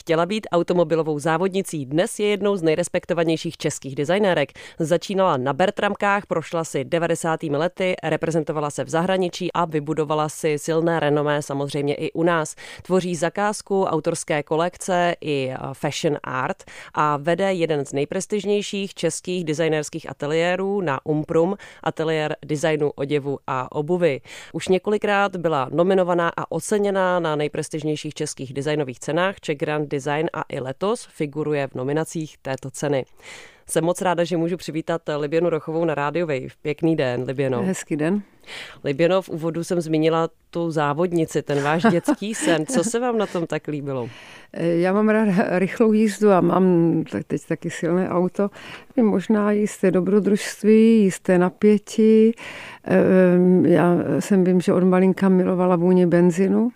Chtěla být automobilovou závodnicí, dnes je jednou z nejrespektovanějších českých designérek. Začínala na Bertramkách, prošla si 90. lety, reprezentovala se v zahraničí a vybudovala si silné renomé samozřejmě i u nás. Tvoří zakázku, autorské kolekce i fashion art a vede jeden z nejprestižnějších českých designérských ateliérů na Umprum, ateliér designu oděvu a obuvy. Už několikrát byla nominovaná a oceněná na nejprestižnějších českých designových cenách Czech Grand Design a i letos figuruje v nominacích této ceny. Jsem moc ráda, že můžu přivítat Liběnu Rochovou na Rádiu Wave. Pěkný den, Liběno. Hezký den. Liběno, v úvodu jsem zmínila tu závodnici, ten váš dětský sen. Co se vám na tom tak líbilo? Já mám ráda rychlou jízdu a mám teď taky silné auto. Možná jisté dobrodružství, jisté napětí. Já vím, že od malinka milovala vůni benzinu.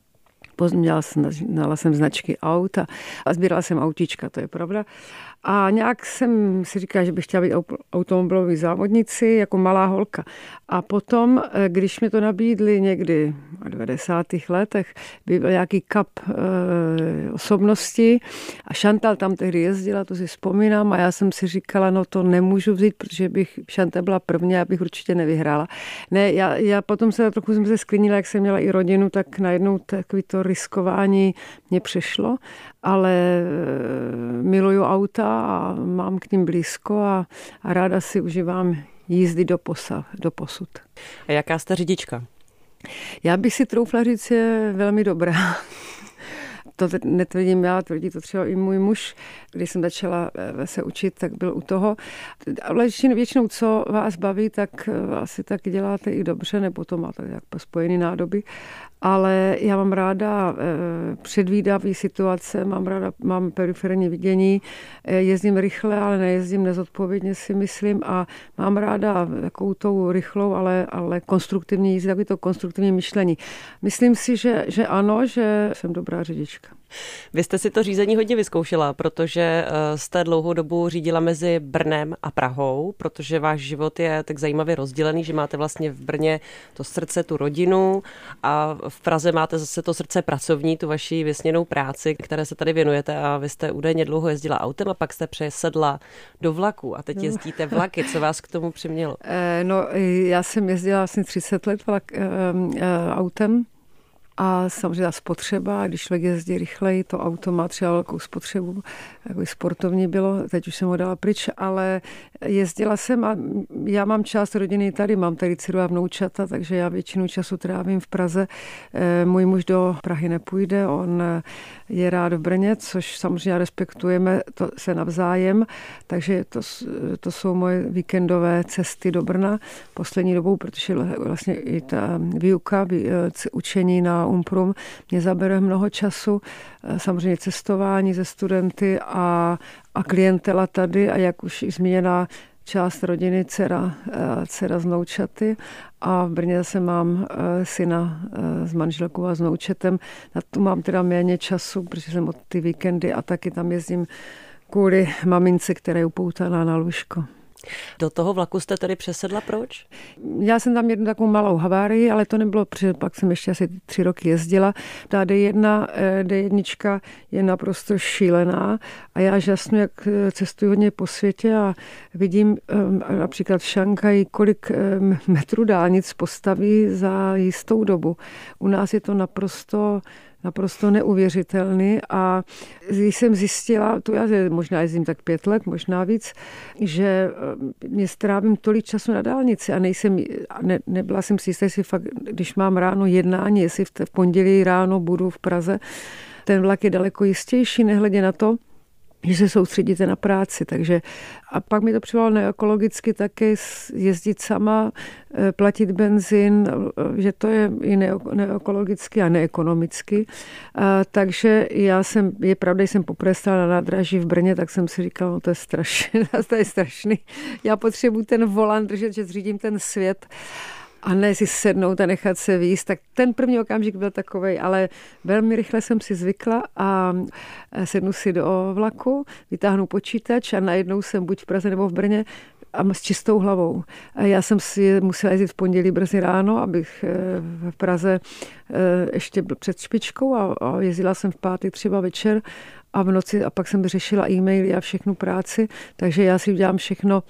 Znala jsem značky aut a sbírala jsem autíčka, to je pravda. A nějak jsem si říkala, že bych chtěla být automobilový závodnici jako malá holka. A potom, když mi to nabídli někdy v 90. letech, byl nějaký cup osobnosti a Chantal tam tehdy jezdila, to si vzpomínám a já jsem si říkala, no to nemůžu vzít, protože bych Chantal byla první a bych určitě nevyhrála. Ne, já potom trochu jsem se sklínila, jak jsem měla i rodinu, tak najednou takový to riskování mě přešlo, ale miluju auta a mám k ním blízko a ráda si užívám jízdy do posud. A jaká jste řidička? Já bych si troufla říct, je velmi dobrá. To netvrdím já, tvrdí to třeba i můj muž. Když jsem začala se učit, tak byl u toho. Ale většinou, co vás baví, tak asi tak děláte i dobře, nebo to máte jak spojený nádoby. Ale já mám ráda předvídavý situace, mám periferní vidění, jezdím rychle, ale nejezdím nezodpovědně, si myslím, a mám ráda takovou tou rychlou, ale konstruktivní jízdu, takový to konstruktivní myšlení. Myslím si, že ano, že jsem dobrá řidička. Vy jste si to řízení hodně vyzkoušela, protože jste dlouhou dobu řídila mezi Brnem a Prahou, protože váš život je tak zajímavě rozdělený, že máte vlastně v Brně to srdce, tu rodinu a v Praze máte zase to srdce pracovní, tu vaši vysněnou práci, které se tady věnujete a vy jste údajně dlouho jezdila autem a pak jste přesedla do vlaku a teď jezdíte vlaky. Co vás k tomu přimělo? Já jsem jezdila asi 30 let autem. A samozřejmě spotřeba, když člověk jezdí rychleji, to auto má třeba velkou spotřebu, jako sportovní bylo, teď už jsem ho dala pryč, ale jezdila jsem a já mám část rodiny tady, mám tady dceru a vnoučata, takže já většinu času trávím v Praze. Můj muž do Prahy nepůjde, on je rád v Brně, což samozřejmě respektujeme to se navzájem, takže to jsou moje víkendové cesty do Brna poslední dobou, protože vlastně i ta výuka, učení na Umprum mě zabere mnoho času, samozřejmě cestování ze studenty a klientela tady a jak už zmíněná část rodiny, dcera s vnoučaty a v Brně zase mám syna s manželkou a s vnoučetem. Na tu mám teda méně času, protože jsem od ty víkendy a taky tam jezdím kvůli mamince, která je upoutaná na lůžko. Do toho vlaku jste tedy přesedla, proč? Já jsem tam jednu takovou malou havárii, ale to nebylo, protože pak jsem ještě asi 3 roky jezdila. Ta D1 je naprosto šílená a já žasnu, jak cestuji hodně po světě a vidím například v Šanghaji, kolik metrů dálnic postaví za jistou dobu. U nás je to naprosto neuvěřitelný a když jsem zjistila, to já možná jezdím tak 5 let, možná víc, že mě strávím tolik času na dálnici a nebyla jsem si jistá, jestli fakt, když mám ráno jednání, jestli v pondělí ráno budu v Praze, ten vlak je daleko jistější, nehledě na to, že se soustředíte na práci. Takže a pak mi to přivolalo neekologicky také jezdit sama, platit benzín, že to je i neekologicky a neekonomicky. Takže je pravda, že jsem poprvé stála na nádraží v Brně, tak jsem si říkala, no to je strašný. Já potřebuji ten volant držet, že řídím ten svět. A ne si sednout a nechat se výjist. Tak ten první okamžik byl takovej, ale velmi rychle jsem si zvykla a sednu si do vlaku, vytáhnu počítač a najednou jsem buď v Praze nebo v Brně a s čistou hlavou. Já jsem si musela jezdit v pondělí brzy ráno, abych v Praze ještě byl před špičkou a jezdila jsem v pátek třeba večer a v noci a pak jsem řešila e-maily a všechnu práci, takže já si udělám všechno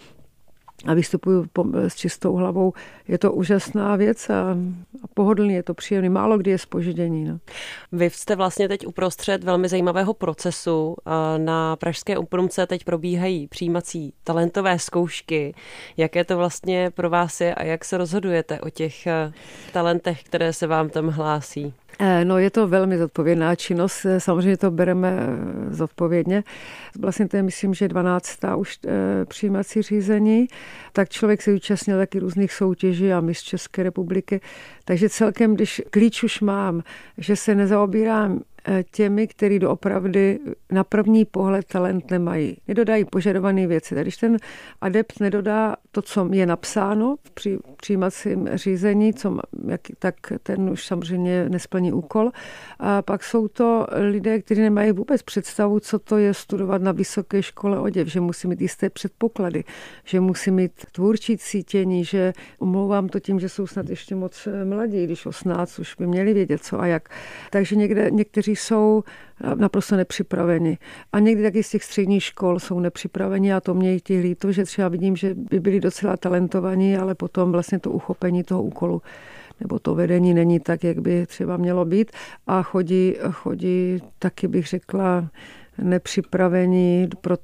a vystupuju s čistou hlavou. Je to úžasná věc a pohodlný, je to příjemný. Málo kdy je zpoždění. No. Vy jste vlastně teď uprostřed velmi zajímavého procesu. Na Pražské Umprumce teď probíhají přijímací talentové zkoušky. Jaké to vlastně pro vás je a jak se rozhodujete o těch talentech, které se vám tam hlásí? No, je to velmi zodpovědná činnost, samozřejmě to bereme zodpovědně. Vlastně to je, myslím, že 12. už přijímací řízení, tak člověk se účastnil taky různých soutěží a mistr České republiky. Takže celkem, když klíč už mám, že se nezaobírám těmi, kteří doopravdy na první pohled talent nemají. Nedodají požadované věci. Když ten adept nedodá to, co je napsáno v přijímacím řízení, tak ten už samozřejmě nesplní úkol. A pak jsou to lidé, kteří nemají vůbec představu, co to je studovat na vysoké škole oděv, že musí mít jisté předpoklady, že musí mít tvůrčí cítění, že omlouvám to tím, že jsou snad ještě moc mladí, když 18 už by měli vědět, co a jak. Takže někteří jsou naprosto nepřipraveni. A někdy taky z těch středních škol jsou nepřipraveni a to mě i líto, že třeba vidím, že by byli docela talentovaní, ale potom vlastně to uchopení toho úkolu nebo to vedení není tak, jak by třeba mělo být a chodí taky bych řekla nepřipravení pro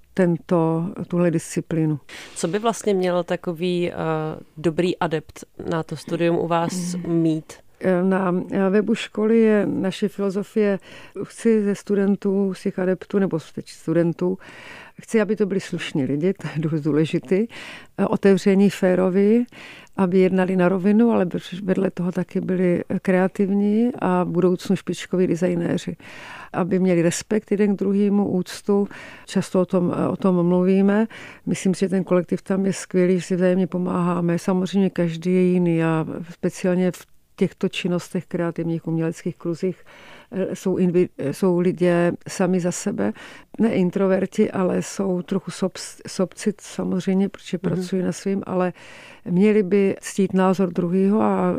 tuhle disciplínu. Co by vlastně měl takový dobrý adept na to studium u vás mít? Na webu školy je naše filozofie, chci ze studentů, z těch adeptů, nebo teď studentů, chci, aby to byli slušní lidi, to je důležitý, otevření, féroví, aby jednali na rovinu, ale vedle toho taky byli kreativní a v budoucnu špičkoví designéři. Aby měli respekt jeden k druhému, úctu. Často o tom mluvíme. Myslím si, že ten kolektiv tam je skvělý, že si vzájemně pomáháme. Samozřejmě každý je jiný a speciálně v těchto činnostech kreativních uměleckých kruzích jsou lidé sami za sebe, ne introverti, ale jsou trochu sobci samozřejmě, protože pracují na svým, ale měli by ctít názor druhého a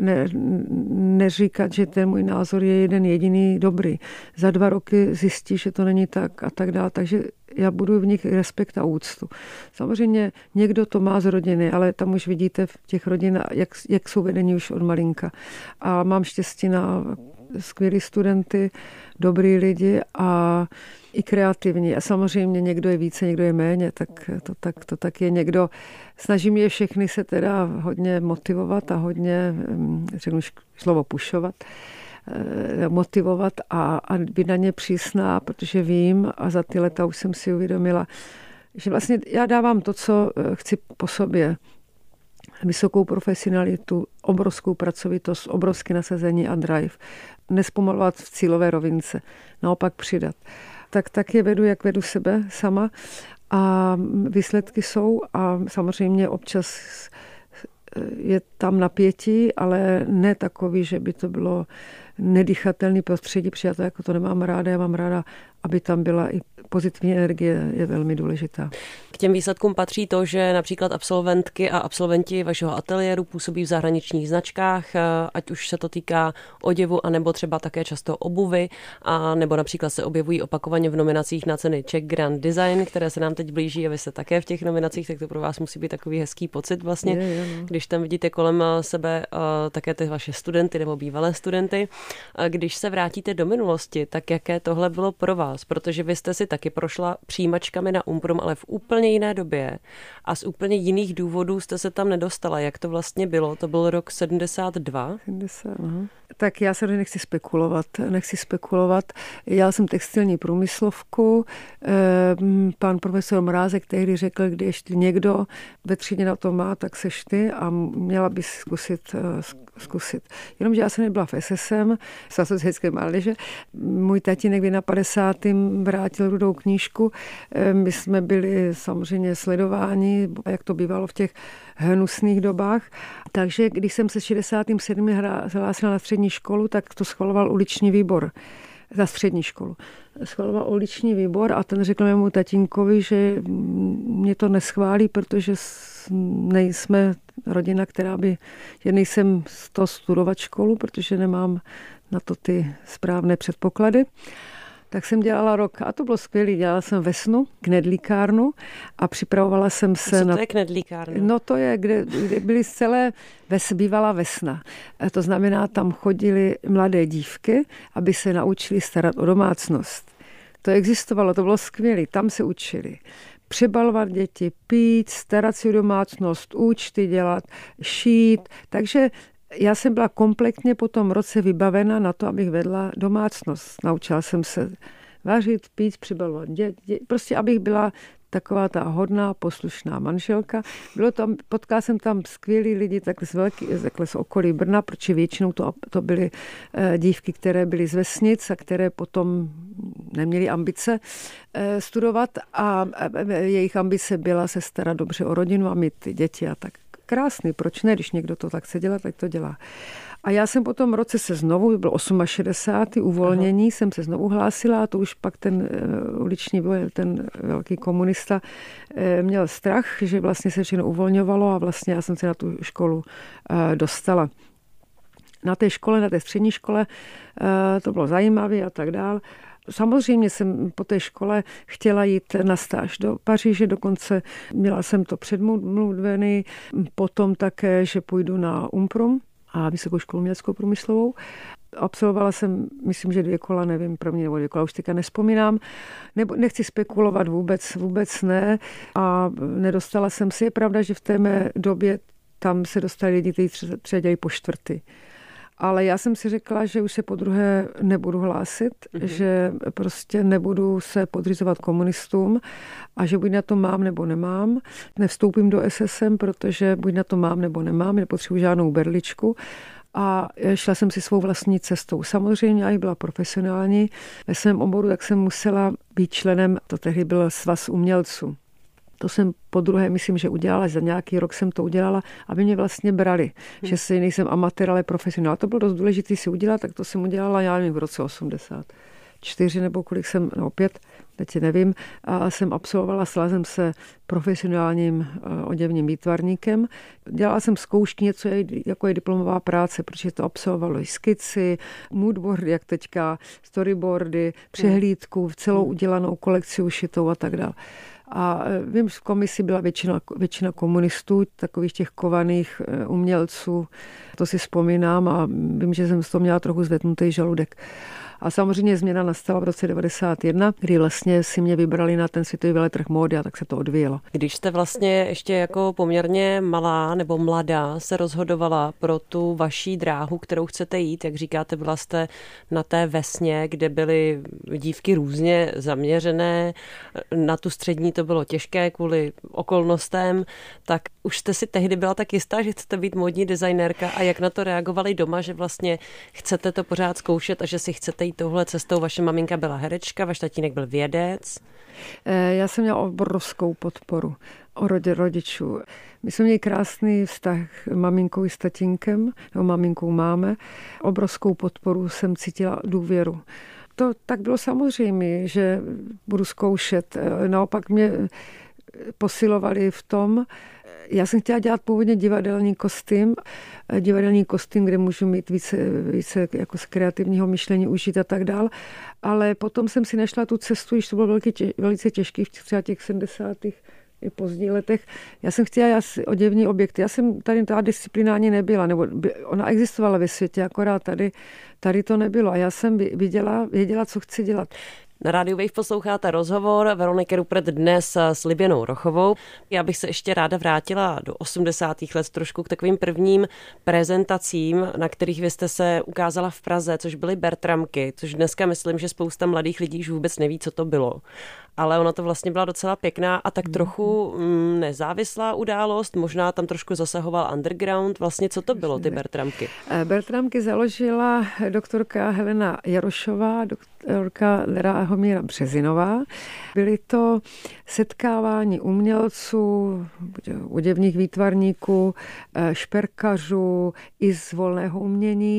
neříkat, že ten můj názor je jeden jediný dobrý. Za 2 roky zjistí, že to není tak a tak dále, takže já budu v nich respekt a úctu. Samozřejmě někdo to má z rodiny, ale tam už vidíte v těch rodinách, jak jsou vedení už od malinka. A mám štěstí na skvělí studenty, dobrý lidi a i kreativní. A samozřejmě někdo je více, někdo je méně, tak to tak je. Někdo snaží mě všechny se teda hodně motivovat a hodně, řeknu slovo pušovat, motivovat a být na ně přísná, protože vím a za ty leta už jsem si uvědomila, že vlastně já dávám to, co chci po sobě. Vysokou profesionalitu, obrovskou pracovitost, obrovské nasazení a drive. Nespomalovat v cílové rovince, naopak přidat. Tak je vedu, jak vedu sebe sama a výsledky jsou a samozřejmě občas je tam napětí, ale ne takový, že by to bylo nedýchatelný prostředí, protože já to nemám ráda, já mám ráda, aby tam byla i pozitivní energie, je velmi důležitá. K těm výsledkům patří to, že například absolventky a absolventi vašeho ateliéru působí v zahraničních značkách, ať už se to týká oděvu, anebo třeba také často obuvy, a nebo například se objevují opakovaně v nominacích na ceny Czech Grand Design, které se nám teď blíží a vy jste také v těch nominacích, tak to pro vás musí být takový hezký pocit vlastně, když tam vidíte kolem sebe také ty vaše studenty nebo bývalé studenty. Když se vrátíte do minulosti, tak jaké tohle bylo pro vás? Protože vy jste si taky prošla přijímačkami na Umprum, ale v úplně jiné době a z úplně jiných důvodů jste se tam nedostala. Jak to vlastně bylo? To byl rok 72? 70, aha. Tak já se nechci spekulovat. Já jsem textilní průmyslovku. Pan profesor Mrázek tehdy řekl, když ještě někdo ve třídě na to má, tak seš ty a měla bys zkusit. Jenomže já jsem nebyla v SSM, z Asociace mládeže. Můj tatínek na 50. vrátil Rudou knížku. My jsme byli samozřejmě sledováni, jak to bývalo v těch hnusných dobách. Takže když jsem se 67. hlásila na střední školu, tak to schvaloval uliční výbor za střední školu. Schvaloval uliční výbor a ten řekl mému tatínkovi, že mě to neschválí, protože nejsme rodina, že nejsem z toho studovat školu, protože nemám na to ty správné předpoklady. tak jsem dělala rok a to bylo skvělé. Dělala jsem vesnu, knedlíkárnu a připravovala jsem se Co to je knedlíkárna? No to je, kde byly celé bývalá vesna. To znamená, tam chodily mladé dívky, aby se naučili starat o domácnost. To existovalo, to bylo skvělé, tam se učili. Přebalovat děti, pít, starat si o domácnost, účty dělat, šít. Takže já jsem byla kompletně po tom roce vybavena na to, abych vedla domácnost. Naučila jsem se vařit, pít, přebalovat děti. Prostě abych byla taková ta hodná, poslušná manželka. Potkala jsem tam skvělí lidi takhle z okolí Brna, protože většinou to byly dívky, které byly z vesnic a které potom neměly ambice studovat a jejich ambice byla se starat dobře o rodinu a mít děti a tak. Krásný, proč ne, když někdo to tak chce dělat, tak to dělá. A já jsem po tom roce se znovu, byl 68. uvolnění, jsem se znovu hlásila a to už pak ten uliční boj, ten velký komunista měl strach, že vlastně se všechno uvolňovalo a vlastně já jsem se na tu školu dostala. Na té škole, na té střední škole to bylo zajímavé a tak dál. Samozřejmě jsem po té škole chtěla jít na stáž do Paříže, dokonce měla jsem to předmluvený, potom také, že půjdu na UMPRUM a Vysokou školu uměleckou průmyslovou. Absolvovala jsem, myslím, že 2 kola, nevím, pro mě nebo 2 kola, už teďka nespomínám. Nechci spekulovat vůbec ne a nedostala jsem si. Je pravda, že v té mé době tam se dostali lidi, kteří třeba dělají po 4. Ale já jsem si řekla, že už se po druhé nebudu hlásit, že prostě nebudu se podřizovat komunistům a že buď na to mám nebo nemám. Nevstoupím do SSM, protože buď na to mám nebo nemám, nepotřebuji žádnou berličku. A šla jsem si svou vlastní cestou. Samozřejmě, já byla profesionální ve svém oboru, tak jsem musela být členem, to tehdy byl Svaz umělců. To jsem po druhé, myslím, že udělala, za nějaký rok jsem to udělala, aby mě vlastně brali, že si nejsem amatér, ale profesionál. To bylo dost důležité si udělat, tak to jsem udělala, já nevím, v roce 84 nebo kolik jsem, no 5, teď nevím, a jsem absolvovala, stala jsem se profesionálním oděvním výtvarníkem. Dělala jsem zkoušky, něco jako je diplomová práce, protože to absolvovalo i skici, moodboardy, jak teďka, storyboardy, přehlídku, celou udělanou kolekci ušitou a tak dále. A vím, že v komisi byla většina komunistů, takových těch kovaných umělců, to si vzpomínám a vím, že jsem z toho měla trochu zvednutý žaludek. A samozřejmě změna nastala v roce 91, kdy vlastně si mě vybrali na ten světový veletrh módy a tak se to odvíjelo. Když jste vlastně ještě jako poměrně malá nebo mladá se rozhodovala pro tu vaší dráhu, kterou chcete jít, jak říkáte, byla jste na té vesně, kde byly dívky různě zaměřené, na tu střední to bylo těžké kvůli okolnostem, tak už jste si tehdy byla tak jistá, že chcete být módní designérka a jak na to reagovali doma, že vlastně chcete to pořád zkoušet a že si chcete jít touhle cestou. Vaše maminka byla herečka, váš tatínek byl vědec. Já jsem měla obrovskou podporu rodičů. My jsme měli krásný vztah maminkou i s tatínkem, nebo maminkou máme. Obrovskou podporu jsem cítila, důvěru. To tak bylo samozřejmě, že budu zkoušet. Naopak mě posilovali v tom. Já jsem chtěla dělat původně divadelní kostým, kde můžu mít více jako z kreativního myšlení užít a tak dál. Ale potom jsem si našla tu cestu, když to bylo velice těžký v třeba těch 70. i pozdních letech. Já jsem chtěla oděvní objekty. Já jsem tady ta disciplinárně nebyla, nebo ona existovala ve světě, akorát tady to nebylo. A já jsem věděla, co chci dělat. Na Rádiu Wave posloucháte rozhovor Veroniky Rupert dnes s Liběnou Rochovou. Já bych se ještě ráda vrátila do 80. let trošku k takovým prvním prezentacím, na kterých vy jste se ukázala v Praze, což byly Bertramky, což dneska myslím, že spousta mladých lidí už vůbec neví, co to bylo. Ale ona to vlastně byla docela pěkná a tak trochu nezávislá událost, možná tam trošku zasahoval underground. Vlastně co to bylo, ty Bertramky? Bertramky založila doktorka Helena Jarošová, doktorka Drahomíra Březinová. Byly to setkávání umělců, oděvních výtvarníků, šperkařů i z volného umění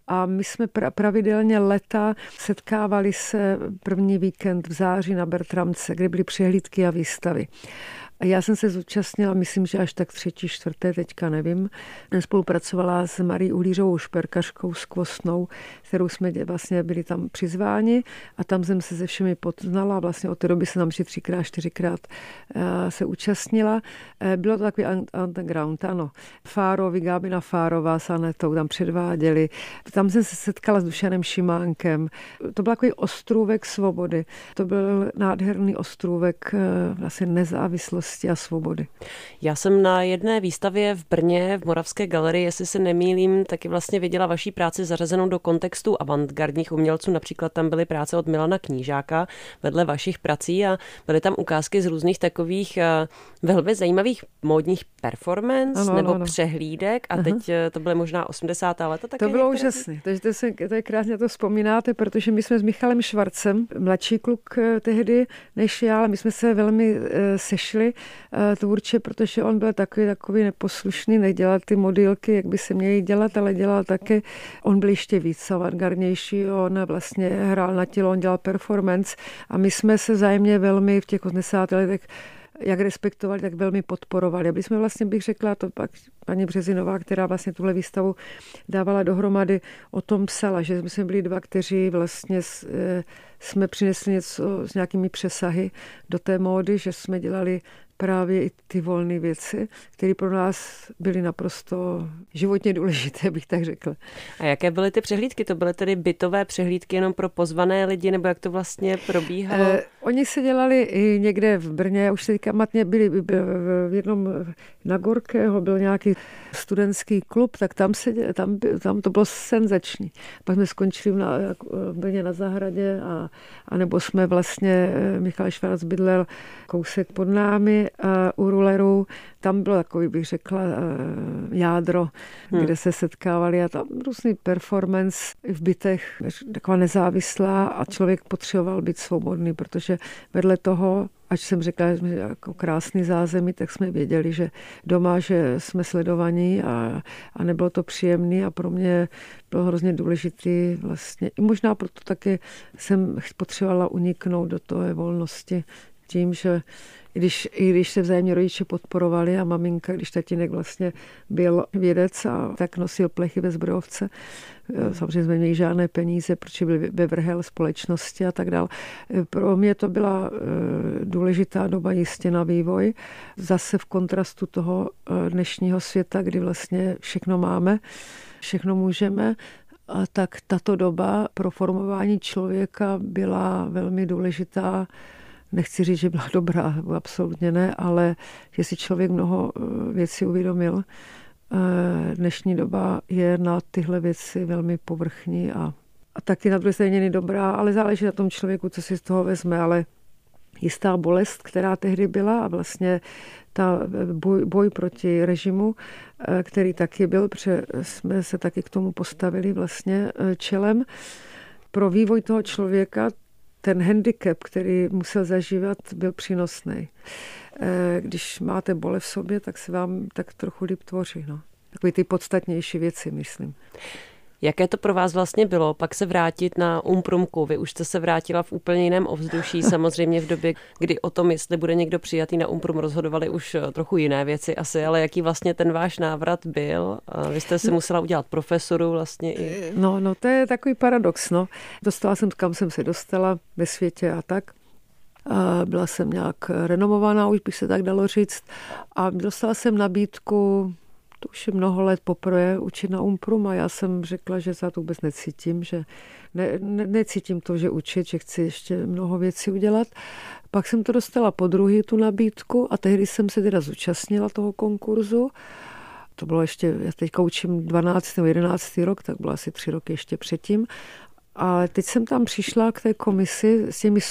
A my jsme pravidelně leta setkávali se první víkend v září na Bertramce, kde byly přehlídky a výstavy. A já jsem se zúčastnila, myslím, že až tak 3., 4., teďka nevím. Spolupracovala s Marí Uhlířovou šperkařkou z Kvostnou, kterou jsme vlastně byli tam přizváni a tam jsem se se všemi poznala. Vlastně od té doby se nám 3krát, 4krát se účastnila. Bylo to takový underground, ano. Fárovi, Gábina Fárová s Anetou tam předváděli. Tam jsem se setkala s Dušanem Šimánkem. To byl takový ostrůvek svobody. To byl nádherný ostrůvek vlastně nezávislosti a svobody. Já jsem na jedné výstavě v Brně v Moravské galerii, jestli se nemýlím, taky vlastně viděla vaší práci zařazenou do kontextu avantgardních umělců. Například tam byly práce od Milana Knížáka vedle vašich prací a byly tam ukázky z různých takových velmi zajímavých módních performance nebo přehlídek a teď to byly možná 80. leta. To bylo úžasné. To je krásně, to vzpomínáte, protože my jsme s Michalem Švarcem, mladší kluk tehdy než já, ale my jsme se velmi sešli tvůrče, protože on byl takový neposlušný, nedělal ty modýlky, jak by se měly dělat, ale dělal taky, on byl ještě víc avantgardnější, on vlastně hrál na tělo, on dělal performance a my jsme se vzájemně velmi v těch 80. letech jak respektovali, tak velmi podporovali. Aby jsme vlastně, bych řekla, to pak paní Březinová, která vlastně tuhle výstavu dávala dohromady, o tom psala, že jsme byli dva, kteří vlastně jsme přinesli něco s nějakými přesahy do té módy, že jsme dělali právě i ty volné věci, které pro nás byly naprosto životně důležité, bych tak řekla. A jaké byly ty přehlídky? To byly tedy bytové přehlídky jenom pro pozvané lidi, nebo jak to vlastně probíhalo? Oni se dělali i někde v Brně, už se teďka matně byli v jednom na Gorkého, byl nějaký studentský klub, tak tam to bylo senzační. Pak jsme skončili v Brně na Zahradě a nebo jsme vlastně, Michal Švarc bydlel kousek pod námi u Rulerů. Tam bylo takový, bych řekla, jádro, kde se setkávali a tam různý performance v bytech, taková nezávislá a člověk potřeboval být svobodný, protože vedle toho, ať jsem řekla, že jsme jako krásný zázemí, tak jsme věděli, že doma, že jsme sledovaní a nebylo to příjemný a pro mě bylo hrozně důležitý vlastně. I možná proto taky jsem potřebovala uniknout do té volnosti tím, že i když se vzájemně rodiče podporovali a maminka, když tatínek vlastně byl vědec a tak nosil plechy ve zbrojovce, samozřejmě jsme měli žádné peníze, protože byl ve vrhel společnosti a tak dále. Pro mě to byla důležitá doba jistě na vývoj. Zase v kontrastu toho dnešního světa, kdy vlastně všechno máme, všechno můžeme, a tak tato doba pro formování člověka byla velmi důležitá. Nechci říct, že byla dobrá, absolutně ne, ale že si člověk mnoho věcí uvědomil. Dnešní doba je na tyhle věci velmi povrchní a taky na druhé straně není dobrá, ale záleží na tom člověku, co si z toho vezme, ale jistá bolest, která tehdy byla a vlastně ta boj proti režimu, který taky byl, protože jsme se taky k tomu postavili vlastně čelem. Pro vývoj toho člověka ten handicap, který musel zažívat, byl přínosný. Když máte bolest v sobě, tak se vám tak trochu líp tvoří. No. Takové ty podstatnější věci, myslím. Jaké to pro vás vlastně bylo pak se vrátit na Umprumku? Vy už jste se vrátila v úplně jiném ovzduší, samozřejmě v době, kdy o tom, jestli bude někdo přijatý na Umprum, rozhodovali už trochu jiné věci asi, ale jaký vlastně ten váš návrat byl? Vy jste si musela udělat profesoru vlastně i... No, to je takový paradox, no. Dostala jsem, kam jsem se dostala ve světě a tak. Byla jsem nějak renomovaná, už bych se tak dalo říct. A dostala jsem nabídku, to už je mnoho let poprvé, učit na Umprum a já jsem řekla, že se to vůbec necítím, že necítím to, že učit, že chci ještě mnoho věcí udělat. Pak jsem to dostala podruhý, tu nabídku a tehdy jsem se teda zúčastnila toho konkurzu. To bylo ještě, já teďka učím 12. nebo 11. rok, tak bylo asi 3 roky ještě předtím. A teď jsem tam přišla k té komisi s těmi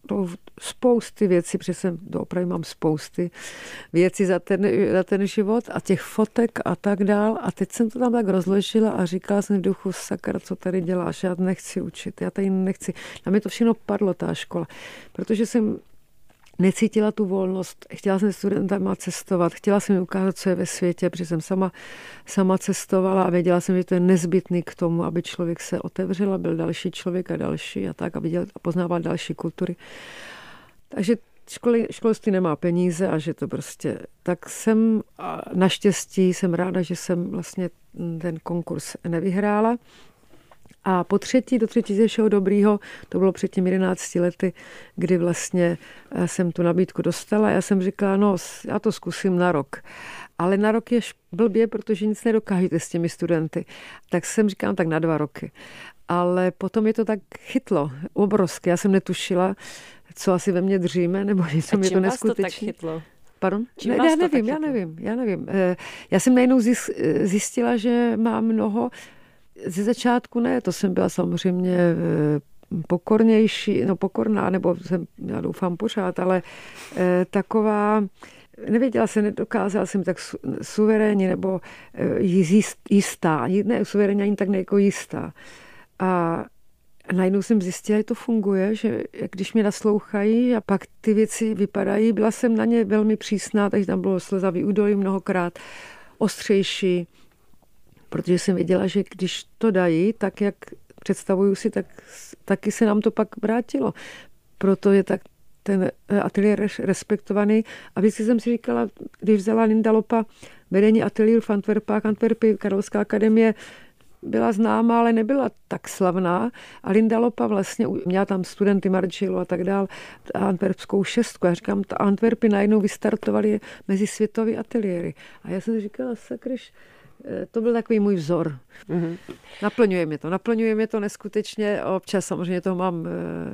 spousty věcí, protože jsem opravdu mám spousty věcí za ten život a těch fotek a tak dál. A teď jsem to tam tak rozložila a říkala jsem v duchu, sakra, co tady děláš, já nechci učit, já tady nechci. Na mě to všechno padlo, ta škola, protože jsem necítila tu volnost. Chtěla jsem s studentama cestovat, chtěla jsem jim ukázat, co je ve světě, protože jsem sama cestovala a věděla jsem, že to je nezbytný k tomu, aby člověk se otevřel, byl další člověk a další a tak, aby viděl a poznával další kultury. Takže školství nemá peníze a že to prostě... Tak jsem, naštěstí jsem ráda, že jsem vlastně ten konkurs nevyhrála. A do třetí všeho dobrýho, to bylo před těmi 11 lety, kdy vlastně jsem tu nabídku dostala. Já jsem říkala, no já to zkusím na rok. Ale na rok je blbě, protože nic nedokážete s těmi studenty. Tak jsem říkala, tak na 2 roky. Ale potom je to tak chytlo, obrovské. Já jsem netušila, co asi ve mně dříme, nebo něco mě to neskutečné. To tak chytlo? Pardon? Já nevím. Já jsem najednou zjistila, že mám mnoho. Ze začátku ne, to jsem byla samozřejmě pokorná, nebo jsem, já doufám pořád, ale taková, nevěděla jsem, nedokázala jsem tak suverénně, nebo jistá, ne suverénně ani tak ne jako jistá. A najednou jsem zjistila, že to funguje, že když mě naslouchají a pak ty věci vypadají, byla jsem na ně velmi přísná, takže tam bylo slezavý údolí mnohokrát, ostřejší, protože jsem věděla, že když to dají, tak jak představuju si, tak taky se nám to pak vrátilo. Proto je tak ten ateliér respektovaný. A vždycky jsem si říkala, když vzala Linda Lopa vedení ateliéru v Antwerpy, Karlovská akademie, byla známá, ale nebyla tak slavná. A Linda Lopa vlastně měla tam studenty Margielu a tak dál, antwerpskou 6. Já říkám, ta Antwerpy najednou vystartovaly mezi světové ateliéry. A já jsem si říkala, sakryš, to byl takový můj vzor. Mm-hmm. Naplňuje mě to neskutečně. Občas samozřejmě to mám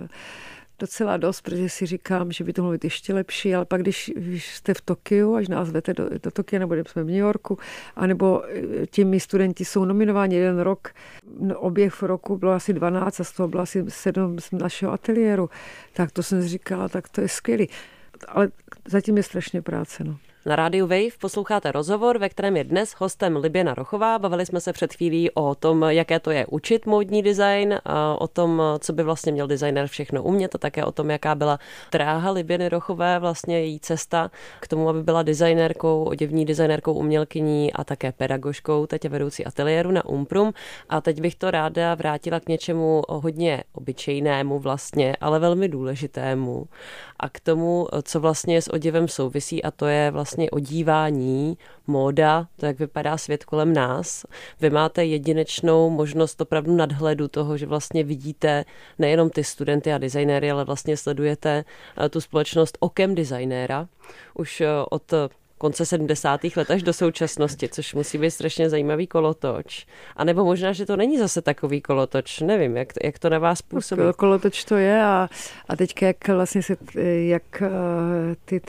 docela dost, protože si říkám, že by to mohlo být ještě lepší, ale pak, když jste v Tokiu, až nás vete do Tokia, nebo jsme v New Yorku, anebo těmi studenti jsou nominováni 1 rok, oběh v roku bylo asi 12 a z toho bylo asi 7 z našeho ateliéru, tak to jsem si říkala, tak to je skvělý. Ale zatím je strašně práce, no. Na rádiu Wave posloucháte rozhovor, ve kterém je dnes hostem Liběna Rochová. Bavili jsme se před chvílí o tom, jaké to je učit módní design, a o tom, co by vlastně měl designer všechno umět a také o tom, jaká byla dráha Liběny Rochové, vlastně její cesta k tomu, aby byla designérkou, oděvní designérkou, umělkyní a také pedagožkou, teď je vedoucí ateliéru na Umprum. A teď bych to ráda vrátila k něčemu hodně obyčejnému vlastně, ale velmi důležitému a k tomu, co vlastně s oděvem souvisí, a to je vlastně odívání, móda, to, jak vypadá svět kolem nás. Vy máte jedinečnou možnost opravdu nadhledu toho, že vlastně vidíte nejenom ty studenty a designéry, ale vlastně sledujete tu společnost okem designéra. Už od konce 70. let až do současnosti, což musí být strašně zajímavý kolotoč. A nebo možná, že to není zase takový kolotoč, nevím, jak to na vás působí. Kolotoč to je a teďka jak vlastně jak ty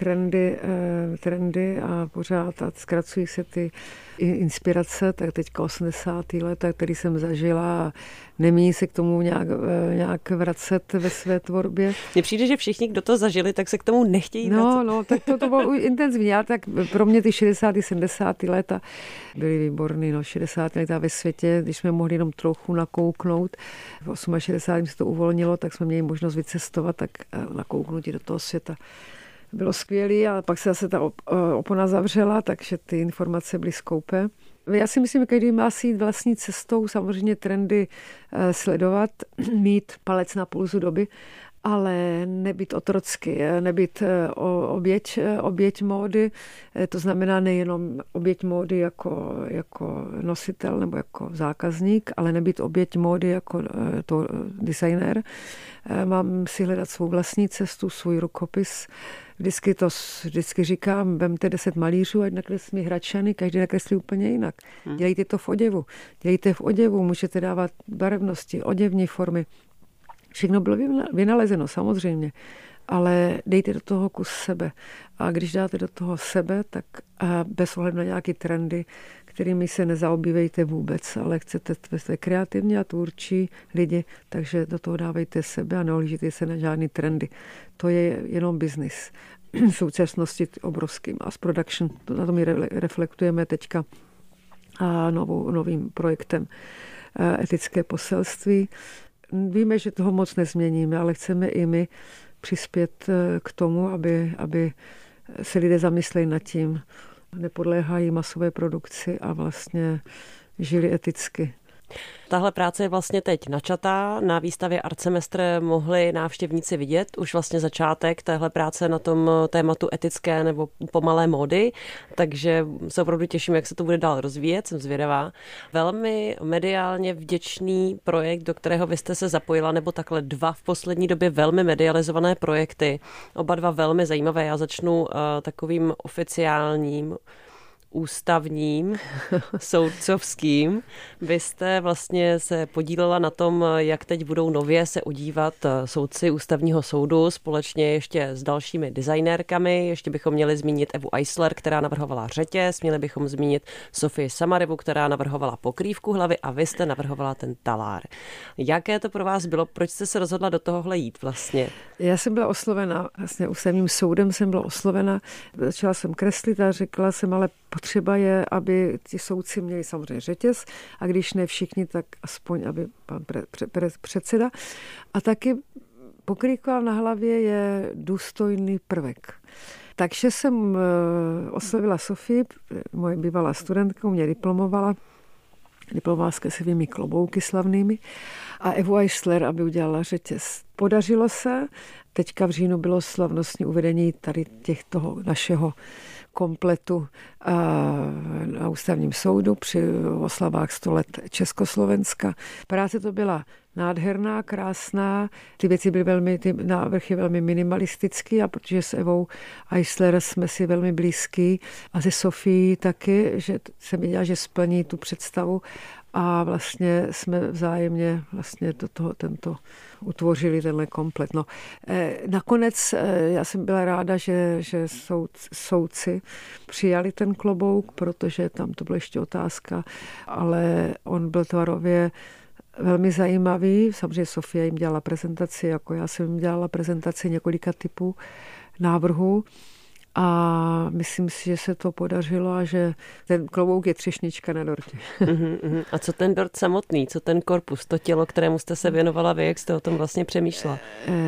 trendy a pořád a zkracují se ty inspirace, tak teďka 80. let, který jsem zažila a nemíní se k tomu nějak vracet ve své tvorbě. Mně přijde, že všichni, kdo to zažili, tak se k tomu nechtějí vracet. No, tak to bylo intenzivní. Já tak pro mě ty 60. 70. leta byly výborný, 60. leta ve světě, když jsme mohli jenom trochu nakouknout. V 68. se to uvolnilo, tak jsme měli možnost vycestovat, tak nakouknutí do toho světa bylo skvělý, ale pak se zase ta opona zavřela, takže ty informace byly skoupé. Já si myslím, že každý má si jít vlastní cestou, samozřejmě trendy sledovat, mít palec na pulzu doby, ale nebýt otrocky, nebýt oběť módy, to znamená nejenom oběť módy jako nositel nebo jako zákazník, ale nebýt oběť módy jako to designér. Mám si hledat svou vlastní cestu, svůj rukopis. Vždycky říkám, vemte 10 malířů, ať nakreslí hračany, každý nakreslí úplně jinak. Dělejte to v oděvu. Můžete dávat barevnosti, oděvní formy. Všechno bylo vynalezeno, samozřejmě, ale dejte do toho kus sebe. A když dáte do toho sebe, tak bez ohledu na nějaké trendy, kterými se nezaobívejte vůbec, ale chcete kreativní a tvůrčí lidi, takže do toho dávejte sebe a neohlížíte se na žádný trendy. To je jenom biznis. V současnosti obrovským. A s production, na to my reflektujeme teďka novým projektem etické poselství. Víme, že toho moc nezměníme, ale chceme i my přispět k tomu, aby se lidé zamysleli nad tím, nepodléhají masové produkci a vlastně žili eticky. Tahle práce je vlastně teď načatá. Na výstavě Art Semestr mohli návštěvníci vidět už vlastně začátek téhle práce na tom tématu etické nebo pomalé módy, takže se opravdu těším, jak se to bude dál rozvíjet, jsem zvědavá. Velmi mediálně vděčný projekt, do kterého vy jste se zapojila, nebo takhle dva v poslední době velmi medializované projekty, oba dva velmi zajímavé. Já začnu takovým oficiálním ústavním, soudcovským. Vy jste vlastně se podílela na tom, jak teď budou nově se udívat soudci ústavního soudu společně ještě s dalšími designérkami. Ještě bychom měli zmínit Evu Eisler, která navrhovala řetěz, měli bychom zmínit Sofii Samarevu, která navrhovala pokrývku hlavy a vy jste navrhovala ten talár. Jaké to pro vás bylo? Proč jste se rozhodla do tohohle jít vlastně? Já jsem byla oslovena, vlastně ústavním soudem jsem byla oslovena. Začala jsem kreslit a řekla jsem, ale potřeba je, aby ti soudci měli samozřejmě řetěz a když ne všichni, tak aspoň, aby pan předseda. A taky pokrývka na hlavě je důstojný prvek. Takže jsem oslovila Sofii, moje bývalá studentka, mě diplomovala s kesevými klobouky slavnými a Evu Eisler, aby udělala řetěz. Podařilo se, teďka v říjnu bylo slavnostní uvedení tady toho našeho kompletu na ústavním soudu při oslavách 100 let Československa. Práce to byla nádherná, krásná. Ty věci byly ty návrhy velmi minimalistický a protože s Evou Eisler jsme si velmi blízký a se Sofií taky, že jsem věděla, že splní tu představu a vlastně jsme vzájemně vlastně tento utvořili tenhle komplet. No, nakonec já jsem byla ráda, že soudci přijali ten klobouk, protože tam to byla ještě otázka, ale on byl tvarově velmi zajímavý. Samozřejmě Sofie jim dělala prezentaci, jako já jsem jim dělala prezentaci několika typů návrhů. A myslím si, že se to podařilo a že ten klobouk je třešnička na dortě. A co ten dort samotný, co ten korpus, to tělo, kterému jste se věnovala vy, jak jste o tom vlastně přemýšlela?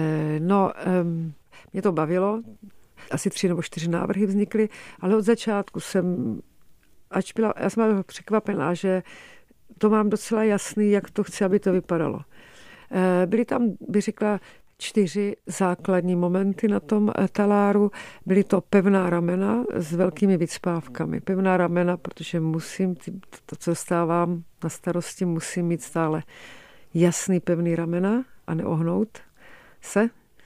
Mě to bavilo, asi 3 nebo 4 návrhy vznikly, ale od začátku já jsem byla překvapená, že to mám docela jasný, jak to chci, aby to vypadalo. Byly tam, bych řekla, 4 základní momenty na tom taláru. Byly to pevná ramena s velkými vycpávkami. Pevná ramena, protože to, co stávám na starosti, musím mít stále jasný pevný ramena a neohnout se.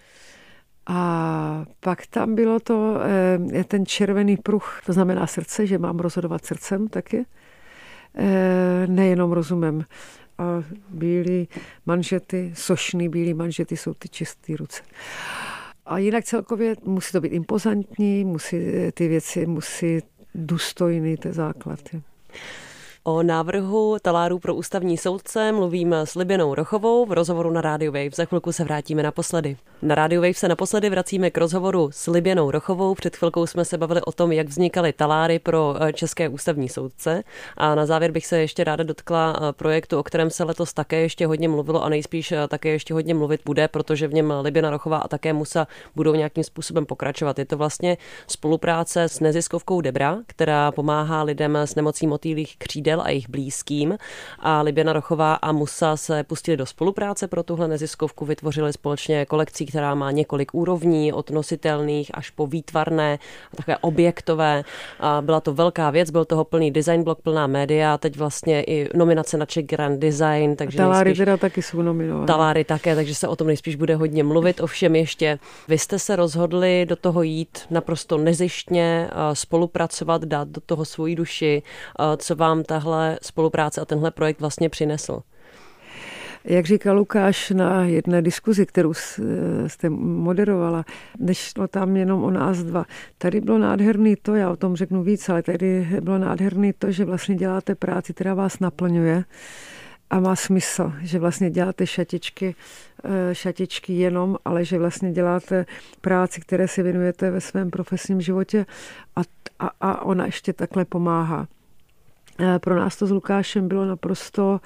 A pak tam bylo ten červený pruh, to znamená srdce, že mám rozhodovat srdcem taky, nejenom rozumem. A bílý manžety, sošný bílý manžety jsou ty čisté ruce. A jinak celkově musí to být impozantní, ty věci musí důstojný, ty základy. O návrhu taláru pro ústavní soudce mluvím s Liběnou Rochovou v rozhovoru na Radio Wave. Za chvilku se vrátíme naposledy. Na Radio Wave se naposledy vracíme k rozhovoru s Liběnou Rochovou. Před chvilkou jsme se bavili o tom, jak vznikaly taláry pro české ústavní soudce. A na závěr bych se ještě ráda dotkla projektu, o kterém se letos také ještě hodně mluvilo a nejspíš také ještě hodně mluvit bude, protože v něm Liběna Rochová a také Musa budou nějakým způsobem pokračovat. Je to vlastně spolupráce s neziskovkou Debra, která pomáhá lidem s nemocí motýlích křídel a jejich blízkým. A Liběna Rochová a Musa se pustili do spolupráce pro tuhle neziskovku, vytvořili společně kolekci, která má několik úrovní, od nositelných až po výtvarné a takové objektové. A byla to velká věc, byl toho plný design blok, plná média, teď vlastně i nominace na Czech Grand Design. Takže taláry teda taky jsou nominované. Taláry také, takže se o tom nejspíš bude hodně mluvit. Ovšem ještě vy jste se rozhodli do toho jít naprosto nezištně, spolupracovat, dát do toho svoji duši. Co vám tahle spolupráce a tenhle projekt vlastně přinesl? Jak říkal Lukáš na jedné diskuzi, kterou jste moderovala, nešlo tam jenom o nás dva. Tady bylo nádherný to, já o tom řeknu víc, ale tady bylo nádherný to, že vlastně děláte práci, která vás naplňuje a má smysl, že vlastně děláte šatičky jenom, ale že vlastně děláte práci, které si věnujete ve svém profesním životě a ona ještě takhle pomáhá. Pro nás to s Lukášem bylo naprosto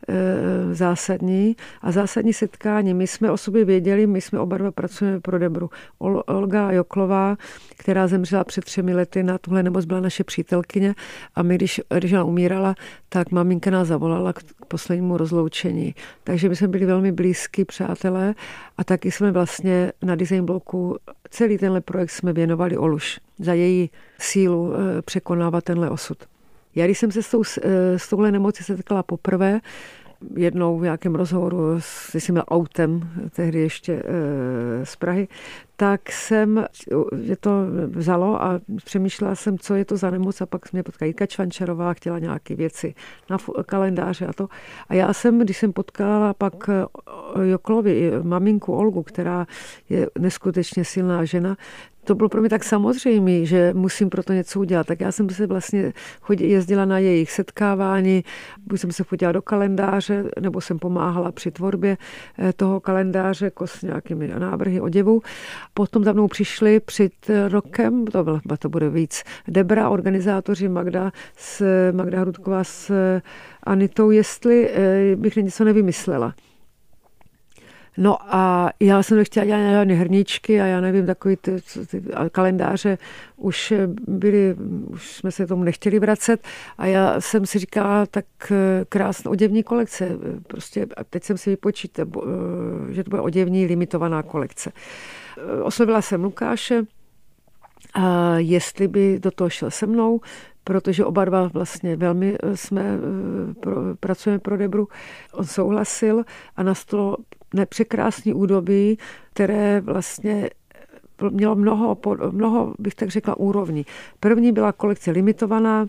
zásadní. A zásadní setkání, my jsme o sobě věděli, my jsme oba dva pracujeme pro Debru. Olga Joklová, která zemřela před 3 lety na tuhle nemoc, byla naše přítelkyně a my, když ona umírala, tak maminka nás zavolala k poslednímu rozloučení. Takže my jsme byli velmi blízkí přátelé a taky jsme vlastně na Design bloku celý tenhle projekt jsme věnovali Oluš za její sílu překonávat tenhle osud. Já, když jsem se s touhle nemocí setkala poprvé, jednou v nějakém rozhovoru s autem, tehdy ještě z Prahy, tak je to vzalo a přemýšlela jsem, co je to za nemoc a pak mě potkala Jitka Čvančarová, chtěla nějaké věci na kalendáře a to. A já když jsem potkala pak Joklovi, maminku Olgu, která je neskutečně silná žena, to bylo pro mě tak samozřejmé, že musím pro to něco udělat. Tak já jsem se vlastně jezdila na jejich setkávání, buď jsem se chodila do kalendáře, nebo jsem pomáhala při tvorbě toho kalendáře s nějakými návrhy oděvů. Potom za mnou přišli před rokem, to bude víc, Debra, organizátoři Magda Hrudková s Anitou, jestli bych něco nevymyslela. No a já jsem nechtěla dělat žádné hrníčky a já nevím, takový ty kalendáře už jsme se tomu nechtěli vracet a já jsem si říkala, tak krásná oděvní kolekce. Prostě a teď jsem si vypočítala, že to bude oděvní limitovaná kolekce. Oslovila jsem Lukáše, jestli by do toho šel se mnou, protože oba dva vlastně velmi pracujeme pro Debru. On souhlasil a nastalo nepřekrásný údobí, které vlastně mělo mnoho, bych tak řekla, úrovní. První byla kolekce limitovaná,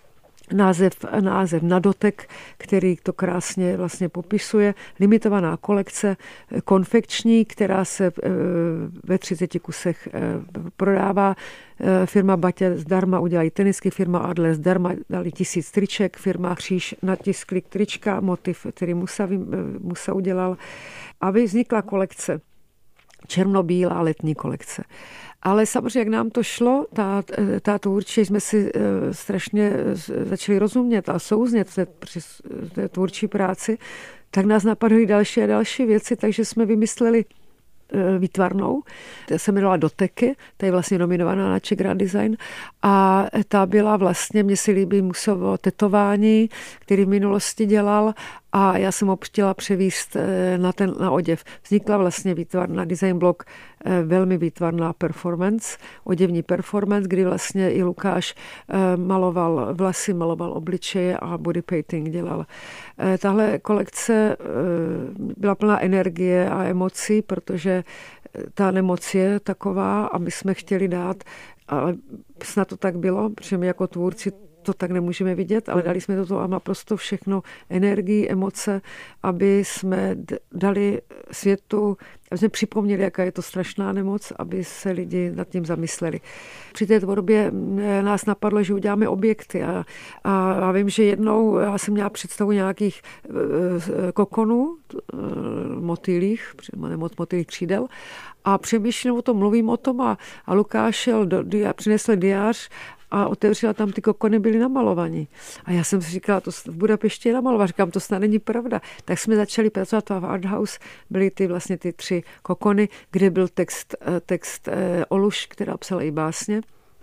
název na dotek, který to krásně vlastně popisuje. Limitovaná kolekce konfekční, která se ve 30 kusech prodává. Firma Batě zdarma udělají tenisky, firma Adler zdarma dali 1000 triček, firma Kříž natiskli trička, motiv, který Musa udělal. A vznikla kolekce, černobílá letní kolekce. Ale samozřejmě, jak nám to šlo, tvůrčí, jsme si strašně začali rozumět a souznět v té tvůrčí práci, tak nás napadly další a další věci, takže jsme vymysleli výtvarnou, ta se jmenovala Doteky, ta je vlastně nominovaná na Czech Grand Design a ta byla vlastně, mně se líbí Musovo tetování, který v minulosti dělal a já jsem ho chtěla převíst na oděv. Vznikla vlastně výtvarná design blok, velmi výtvarná performance, oděvní performance, kdy vlastně i Lukáš maloval vlasy, maloval obličeje a body painting dělal. Tahle kolekce byla plná energie a emocí, protože ta nemoc je taková a my jsme chtěli dát, ale snad to tak bylo, protože my jako tvůrci to tak nemůžeme vidět, ale dali jsme do toho a naprosto všechno, energii, emoce, aby jsme dali světu, aby jsme připomněli, jaká je to strašná nemoc, aby se lidi nad tím zamysleli. Při té tvorbě nás napadlo, že uděláme objekty a vím, že jednou já jsem měla představu nějakých kokonů, motýlích křídel a přemýšlím o tom, mluvím o tom a Lukáš přinesl diář a otevřela tam ty kokony, byly namalovaní. A já jsem si říkala, to v Budapešti je namalovat. Říkám, to snad není pravda. Tak jsme začali pracovat v Art House. Byly ty 3 kokony, kde byl text Oluš, která psala i básně.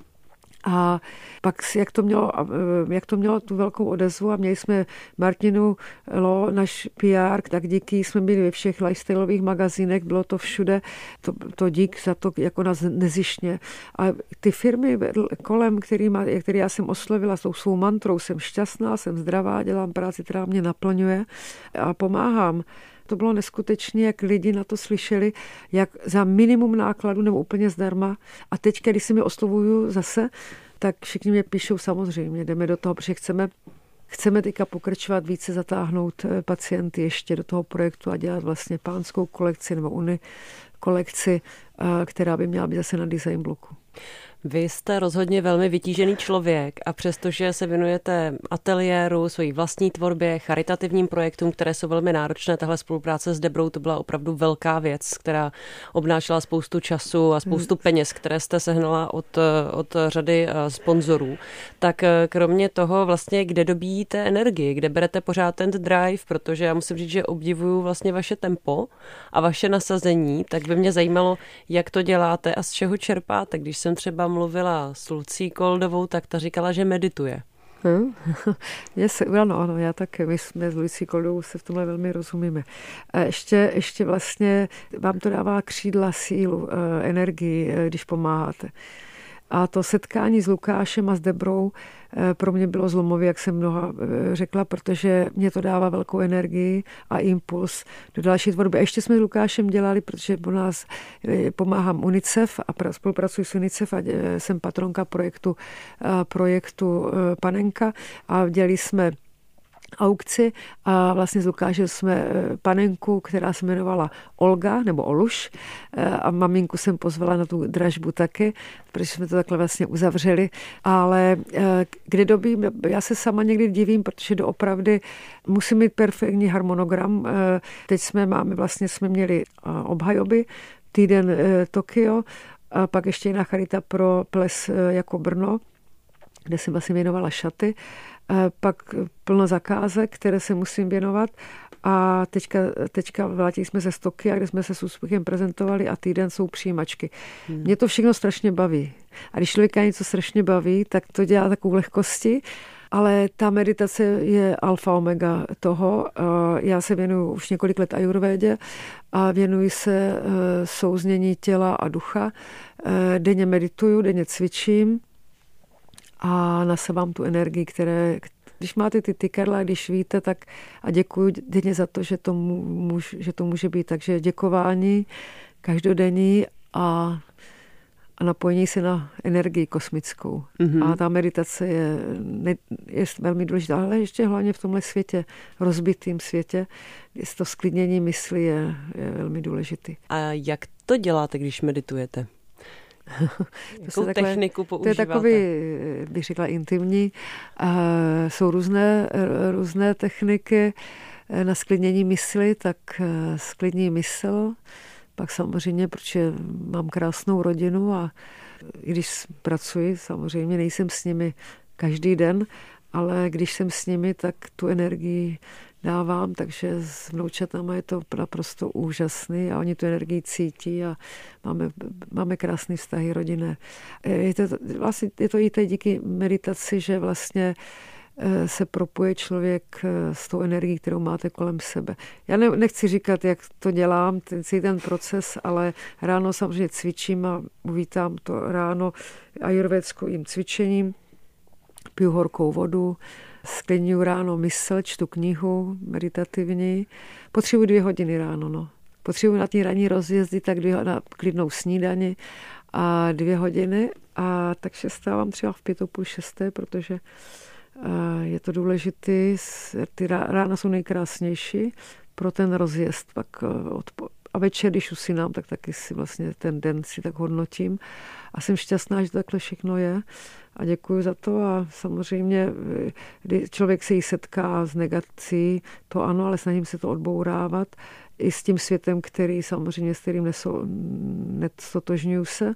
A pak, jak to mělo tu velkou odezvu a měli jsme Martinu Lo, náš PR, tak díky jsme byli ve všech lifestyleových magazínech, bylo to všude, to dík za to jako nás nezištně. A ty firmy kolem, který já jsem oslovila s tou svou mantrou, jsem šťastná, jsem zdravá, dělám práci, která mě naplňuje a pomáhám. To bylo neskutečně, jak lidi na to slyšeli, jak za minimum nákladu nebo úplně zdarma. A teď, když si mi oslovuju zase, tak všichni mě píšou samozřejmě, jdeme do toho, protože chceme teďka pokračovat, více zatáhnout pacienty ještě do toho projektu a dělat vlastně pánskou kolekci nebo kolekci, která by měla být zase na design bloku. Vy jste rozhodně velmi vytížený člověk a přestože se věnujete ateliéru, svojí vlastní tvorbě, charitativním projektům, které jsou velmi náročné, tahle spolupráce s Debrou to byla opravdu velká věc, která obnášela spoustu času a spoustu peněz, které jste sehnala od řady sponzorů. Tak kromě toho vlastně, kde dobíjíte energii, kde berete pořád ten drive, protože já musím říct, že obdivuju vlastně vaše tempo a vaše nasazení, tak by mě zajímalo, jak to děláte a z čeho čerpáte. Když jsem třeba mluvila s Lucí Koldovou, tak ta říkala, že medituje. Ano, já také. My jsme s Lucí Koldovou se v tomhle velmi rozumíme. A ještě vlastně vám to dává křídla, sílu, energii, když pomáháte. A to setkání s Lukášem a s Debrou pro mě bylo zlomově, jak jsem mnoha řekla, protože mě to dává velkou energii a impuls do další tvorby. A ještě jsme s Lukášem dělali, protože u nás pomáhám UNICEF a spolupracuji s UNICEF a jsem patronka projektu Panenka a dělali jsme aukci a vlastně s Lukášem jsme panenku, která se jmenovala Olga nebo Oluš a maminku jsem pozvala na tu dražbu taky, protože jsme to takhle vlastně uzavřeli, ale kde dobím, já se sama někdy divím, protože doopravdy musím mít perfektní harmonogram. Teď jsme měli obhajoby, týden Tokio a pak ještě jiná charita pro ples jako Brno, kde jsem vlastně věnovala šaty. Pak plno zakázek, které se musím věnovat a teďka vrátili jsme se z Tokia, kde jsme se s úspěchem prezentovali a týden jsou přijímačky. Mě to všechno strašně baví. A když člověka něco strašně baví, tak to dělá takovou lehkosti, ale ta meditace je alfa omega toho. Já se věnuju už několik let ajurvédě a věnuji se souznění těla a ducha. Denně medituju, denně cvičím a nasávám tu energii, když máte ty tykerla, když víte, tak a děkuji denně za to, že to může být. Takže děkování každodenní a napojení se na energii kosmickou. Mm-hmm. A ta meditace je velmi důležitá, ale ještě hlavně v tomhle světě, rozbitým světě, to sklidnění mysli je velmi důležitý. A jak to děláte, když meditujete? Jakou techniku používáte? To je takový, bych řekla, intimní. Jsou různé techniky na sklidnění mysli, tak sklidní mysl. Pak samozřejmě, protože mám krásnou rodinu a i když pracuji, samozřejmě nejsem s nimi každý den, ale když jsem s nimi, tak tu energii dávám, takže s vnoučatama je to naprosto úžasný a oni tu energii cítí a máme krásné vztahy rodinné. Je to i teď díky meditaci, že vlastně se propuje člověk s tou energií, kterou máte kolem sebe. Já nechci říkat, jak to dělám, ten proces, ale ráno samozřejmě cvičím a uvítám to ráno ajurvédským cvičením, piju horkou vodu, sklidňuji ráno mysl, čtu knihu meditativní. Potřebuji 2 hodiny ráno, no. Potřebuji na té ranní rozjezdy, tak na klidnou snídani a 2 hodiny. A takže stávám třeba v 5:30, 6, protože je to důležité. Ty rána jsou nejkrásnější pro ten rozjezd. A večer, když usínám, tak taky si vlastně ten den si tak hodnotím. A jsem šťastná, že to takhle všechno je. A děkuji za to. A samozřejmě, kdy člověk se jí setká s negací, to ano, ale snažím se to odbourávat. I s tím světem, s kterým nestotožňuju se.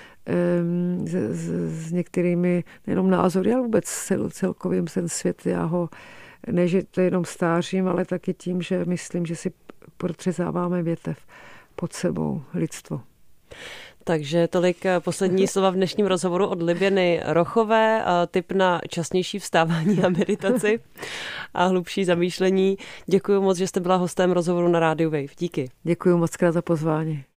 S některými nejenom názory, ale vůbec celkovým ten svět. Ne, že to jenom stářím, ale taky tím, že myslím, že si protřezáváme větev pod sebou, lidstvo. Takže tolik poslední slova v dnešním rozhovoru od Libyny Rochové, tip na časnější vstávání a meditaci a hlubší zamýšlení. Děkuji moc, že jste byla hostem rozhovoru na Rádiu Wave. Díky. Děkuji moc krát za pozvání.